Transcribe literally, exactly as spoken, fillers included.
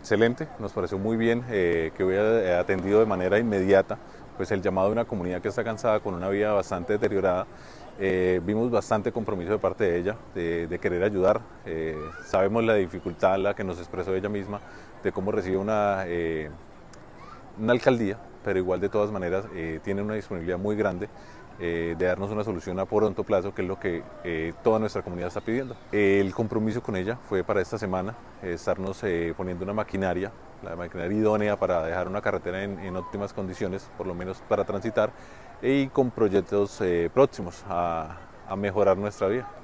excelente, nos pareció muy bien eh, que hubiera atendido de manera inmediata pues el llamado de una comunidad que está cansada con una vida bastante deteriorada. Eh, vimos bastante compromiso de parte de ella, de, de querer ayudar. Eh, sabemos la dificultad, la que nos expresó ella misma, de cómo recibe una, eh, una alcaldía, pero igual de todas maneras eh, tiene una disponibilidad muy grande eh, de darnos una solución a pronto plazo, que es lo que eh, toda nuestra comunidad está pidiendo. El compromiso con ella fue para esta semana eh, estarnos eh, poniendo una maquinaria, la maquinaria idónea para dejar una carretera en, en óptimas condiciones, por lo menos para transitar, y con proyectos eh, próximos a, a mejorar nuestra vía.